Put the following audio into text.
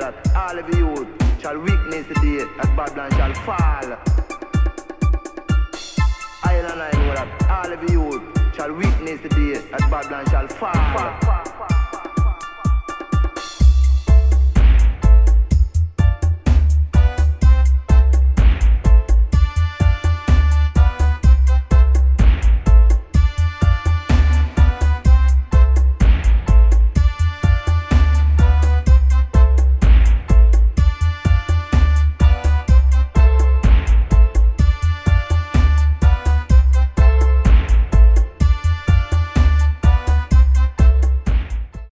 that all of you shall witness the day that Babylon shall fall. I know that all of you shall witness the day that Babylon shall fall.